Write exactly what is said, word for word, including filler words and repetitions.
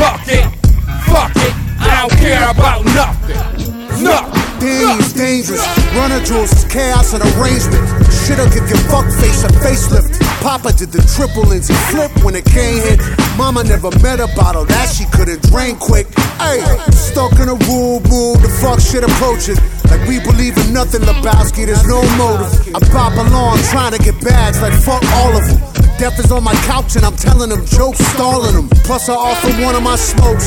fuck it, fuck it, I don't care about nothing, nothing. Danny's dangerous. Runner jewels is chaos and arrangement. Shit'll give your fuck face a facelift. Papa did the triple Lindsay flip when it came hit. Mama never met a bottle that she couldn't drain quick. Ayy, stuck in a rule, move, the fuck shit approaches. Like we believe in nothing, Lebowski, there's no motive. I pop along trying to get bags, like fuck all of them. Death is on my couch and I'm telling them jokes, stalling them. Plus I offer one of my smokes.